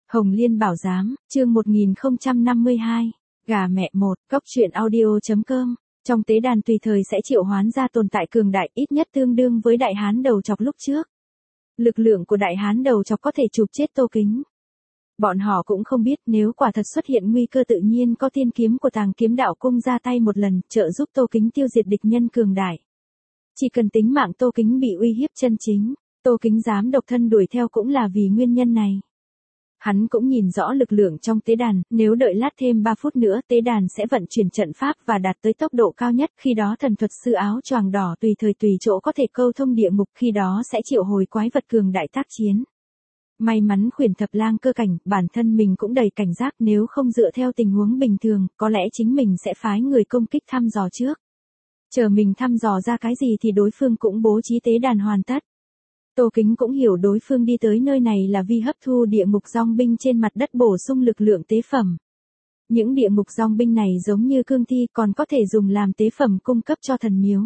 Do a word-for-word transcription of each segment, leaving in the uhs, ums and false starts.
Hồng Liên Bảo Giám, chương một nghìn không trăm năm mươi hai, Gà Mẹ một, Cốc truyện audio.com. Trong tế đàn tùy thời sẽ triệu hoán ra tồn tại cường đại ít nhất tương đương với đại hán đầu chọc lúc trước. Lực lượng của đại hán đầu chọc có thể chụp chết Tô Kính. Bọn họ cũng không biết nếu quả thật xuất hiện nguy cơ tự nhiên có tiên kiếm của Tàng Kiếm Đạo Cung ra tay một lần trợ giúp Tô Kính tiêu diệt địch nhân cường đại. Chỉ cần tính mạng Tô Kính bị uy hiếp chân chính, Tô Kính dám độc thân đuổi theo cũng là vì nguyên nhân này. Hắn cũng nhìn rõ lực lượng trong tế đàn, nếu đợi lát thêm ba phút nữa tế đàn sẽ vận chuyển trận pháp và đạt tới tốc độ cao nhất, khi đó thần thuật sư áo choàng đỏ tùy thời tùy chỗ có thể câu thông địa ngục, khi đó sẽ triệu hồi quái vật cường đại tác chiến. May mắn Khuyển Thập Lang cơ cảnh, bản thân mình cũng đầy cảnh giác, nếu không dựa theo tình huống bình thường, có lẽ chính mình sẽ phái người công kích thăm dò trước. Chờ mình thăm dò ra cái gì thì đối phương cũng bố trí tế đàn hoàn tất. Tô Kính cũng hiểu đối phương đi tới nơi này là vì hấp thu địa ngục dòng binh trên mặt đất bổ sung lực lượng tế phẩm. Những địa ngục dòng binh này giống như cương thi còn có thể dùng làm tế phẩm cung cấp cho thần miếu.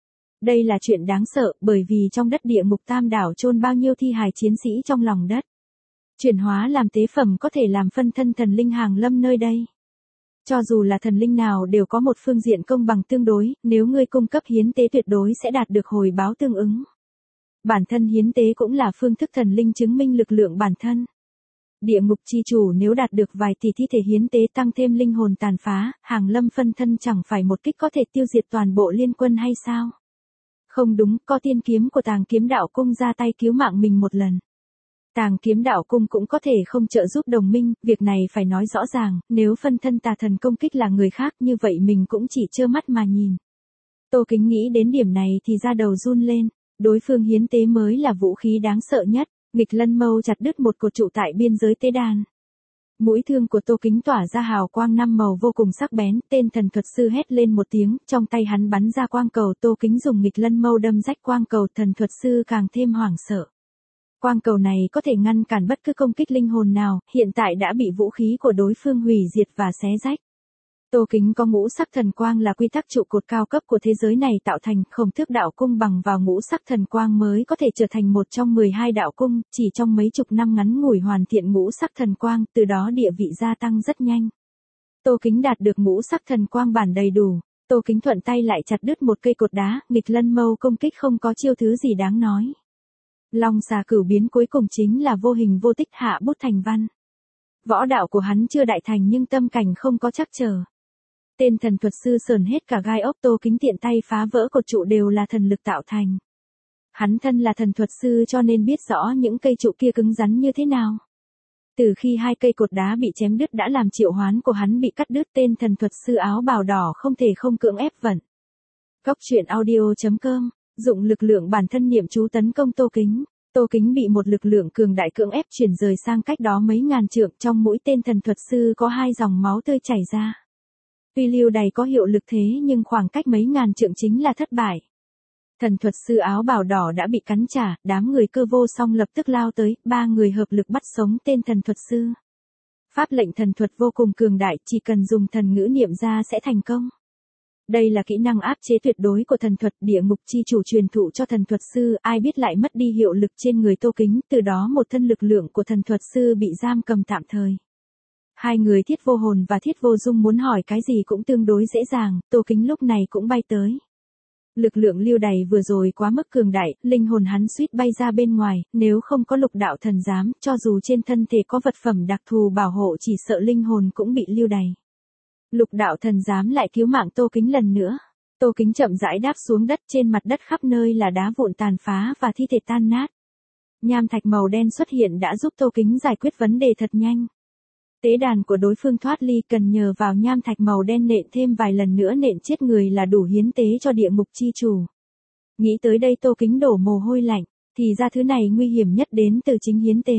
Đây là chuyện đáng sợ bởi vì trong đất địa ngục Tam Đảo chôn bao nhiêu thi hài chiến sĩ trong lòng đất. Chuyển hóa làm tế phẩm có thể làm phân thân thần linh hàng lâm nơi đây. Cho dù là thần linh nào đều có một phương diện công bằng tương đối, nếu ngươi cung cấp hiến tế tuyệt đối sẽ đạt được hồi báo tương ứng. Bản thân hiến tế cũng là phương thức thần linh chứng minh lực lượng bản thân. Địa ngục chi chủ nếu đạt được vài tỷ thi thể hiến tế tăng thêm linh hồn tàn phá, hàng lâm phân thân chẳng phải một kích có thể tiêu diệt toàn bộ liên quân hay sao? Không đúng, có tiên kiếm của Tàng Kiếm Đạo Cung ra tay cứu mạng mình một lần. Tàng Kiếm Đạo Cung cũng có thể không trợ giúp đồng minh, việc này phải nói rõ ràng, nếu phân thân tà thần công kích là người khác như vậy mình cũng chỉ trơ mắt mà nhìn. Tô Kính nghĩ đến điểm này thì da đầu run lên. Đối phương hiến tế mới là vũ khí đáng sợ nhất, nghịch lân mâu chặt đứt một cột trụ tại biên giới tế đàn. Mũi thương của Tô Kính tỏa ra hào quang năm màu vô cùng sắc bén, tên thần thuật sư hét lên một tiếng, trong tay hắn bắn ra quang cầu, Tô Kính dùng nghịch lân mâu đâm rách quang cầu, thần thuật sư càng thêm hoảng sợ. Quang cầu này có thể ngăn cản bất cứ công kích linh hồn nào, hiện tại đã bị vũ khí của đối phương hủy diệt và xé rách. Tô Kính có ngũ sắc thần quang là quy tắc trụ cột cao cấp của thế giới này tạo thành, Khổng Tước đạo cung bằng vào ngũ sắc thần quang mới có thể trở thành một trong mười hai đạo cung, chỉ trong mấy chục năm ngắn ngủi hoàn thiện ngũ sắc thần quang, từ đó địa vị gia tăng rất nhanh. Tô Kính đạt được ngũ sắc thần quang bản đầy đủ, Tô Kính thuận tay lại chặt đứt một cây cột đá, nghịch lân mâu công kích không có chiêu thứ gì đáng nói. Long xà cửu biến cuối cùng chính là vô hình vô tích hạ bút thành văn. Võ đạo của hắn chưa đại thành nhưng tâm cảnh không có trắc trở. Tên thần thuật sư sờn hết cả gai ốc, Tô Kính tiện tay phá vỡ cột trụ đều là thần lực tạo thành. Hắn thân là thần thuật sư cho nên biết rõ những cây trụ kia cứng rắn như thế nào. Từ khi hai cây cột đá bị chém đứt đã làm triệu hoán của hắn bị cắt đứt, tên thần thuật sư áo bào đỏ không thể không cưỡng ép vận. Cốc truyện audio.com, dụng lực lượng bản thân niệm chú tấn công Tô Kính. Tô Kính bị một lực lượng cường đại cưỡng ép chuyển rời sang cách đó mấy ngàn trượng, trong mũi tên thần thuật sư có hai dòng máu tươi chảy ra. Tuy lưu đày có hiệu lực thế nhưng khoảng cách mấy ngàn trượng chính là thất bại. Thần thuật sư áo bào đỏ đã bị cắn trả, đám người Cơ Vô Song lập tức lao tới, ba người hợp lực bắt sống tên thần thuật sư. Pháp lệnh thần thuật vô cùng cường đại, chỉ cần dùng thần ngữ niệm ra sẽ thành công. Đây là kỹ năng áp chế tuyệt đối của thần thuật, địa ngục chi chủ truyền thụ cho thần thuật sư, ai biết lại mất đi hiệu lực trên người Tô Kính, từ đó một thân lực lượng của thần thuật sư bị giam cầm tạm thời. Hai người Thiết Vô Hồn và Thiết Vô Dung muốn hỏi cái gì cũng tương đối dễ dàng, Tô Kính lúc này cũng bay tới. Lực lượng lưu đày vừa rồi quá mức cường đại, linh hồn hắn suýt bay ra bên ngoài, nếu không có lục đạo thần giám, cho dù trên thân thể có vật phẩm đặc thù bảo hộ chỉ sợ linh hồn cũng bị lưu đày. Lục đạo thần giám lại cứu mạng Tô Kính lần nữa. Tô Kính chậm rãi đáp xuống đất, trên mặt đất khắp nơi là đá vụn tàn phá và thi thể tan nát. Nham thạch màu đen xuất hiện đã giúp Tô Kính giải quyết vấn đề thật nhanh. Tế đàn của đối phương thoát ly, cần nhờ vào nham thạch màu đen nện thêm vài lần nữa nện chết người là đủ hiến tế cho địa ngục chi chủ. Nghĩ tới đây Tô Kính đổ mồ hôi lạnh, thì ra thứ này nguy hiểm nhất đến từ chính hiến tế.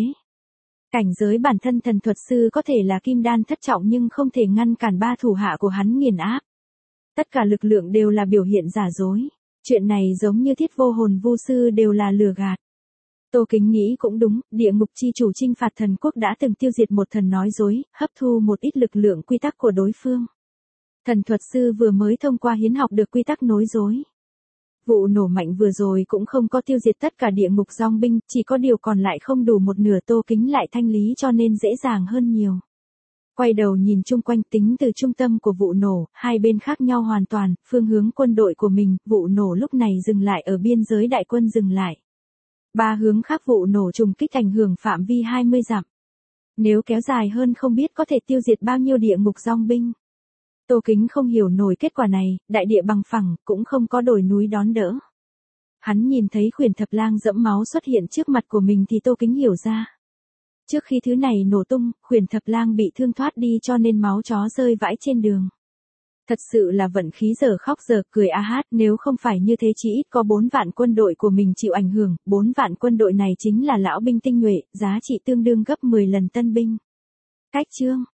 Cảnh giới bản thân thần thuật sư có thể là kim đan thất trọng nhưng không thể ngăn cản ba thủ hạ của hắn nghiền áp. Tất cả lực lượng đều là biểu hiện giả dối. Chuyện này giống như Thiết Vô Hồn vu sư đều là lừa gạt. Tô Kính nghĩ cũng đúng, địa ngục chi chủ chinh phạt thần quốc đã từng tiêu diệt một thần nói dối, hấp thu một ít lực lượng quy tắc của đối phương. Thần thuật sư vừa mới thông qua hiến học được quy tắc nói dối. Vụ nổ mạnh vừa rồi cũng không có tiêu diệt tất cả địa ngục dòng binh, chỉ có điều còn lại không đủ một nửa. Tô Kính lại thanh lý cho nên dễ dàng hơn nhiều. Quay đầu nhìn chung quanh, tính từ trung tâm của vụ nổ, hai bên khác nhau hoàn toàn, phương hướng quân đội của mình, vụ nổ lúc này dừng lại ở biên giới đại quân dừng lại. Ba hướng khác vụ nổ trùng kích ảnh hưởng phạm vi hai mươi dặm. Nếu kéo dài hơn không biết có thể tiêu diệt bao nhiêu địa ngục dòng binh. Tô Kính không hiểu nổi kết quả này, đại địa bằng phẳng, cũng không có đồi núi đón đỡ. Hắn nhìn thấy Khuyển Thập Lang dẫm máu xuất hiện trước mặt của mình thì Tô Kính hiểu ra. Trước khi thứ này nổ tung, Khuyển Thập Lang bị thương thoát đi cho nên máu chó rơi vãi trên đường. Thật sự là vận khí giờ khóc giờ cười a hát, nếu không phải như thế chỉ ít có bốn vạn quân đội của mình chịu ảnh hưởng, bốn vạn quân đội này chính là lão binh tinh nhuệ, giá trị tương đương gấp mười lần tân binh. Cách chương